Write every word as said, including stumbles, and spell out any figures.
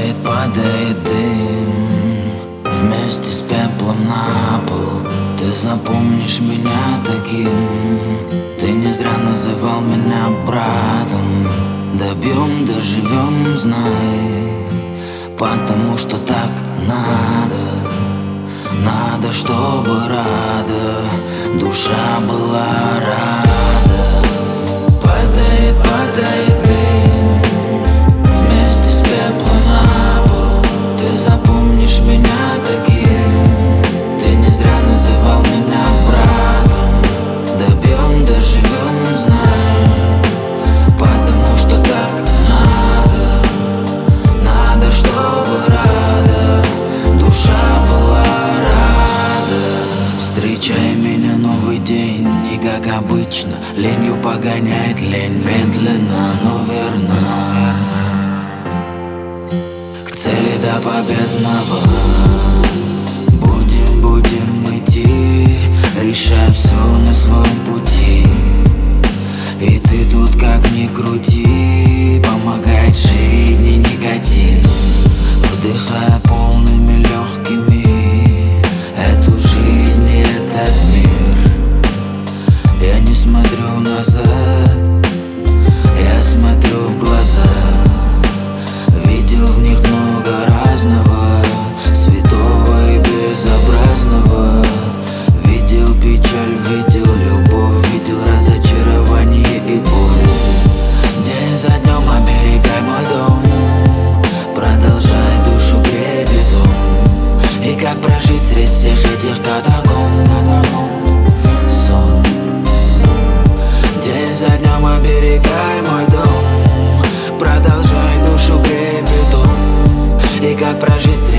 Падает, падает дым вместе с пеплом на пол. Ты запомнишь меня таким. Ты не зря называл меня братом. Добьем, доживем, знай, потому что так надо. Надо, чтобы рада душа была рада. Падает, падает дым вместе с пеплом на пол. Ты запомнишь меня таким. Ты не зря называл меня братом. Добьем, доживем, знай, потому что так надо. Надо, чтобы рада душа была рада. Встречай меня новый день, и как обычно ленью погоняет лень. Медленно, но верно к цели до победного. Будем, будем идти, решая все на своем пути. И ты тут как ни крути, помогает жизни никотин. Вдыхая полными легкими эту жизнь и этот мир. Я не смотрю назад, я смотрю в глаза. Видел в них много разного, святого и безобразного. Видел печаль, видел любовь, видел разочарование и боль. День за днем оберегай мой дом, продолжай душу греть бетон. И как прожить среди всех этих катакомб? Сон. День за днем оберегай мой дом, продолжай душу греть бетон. И как прожить среди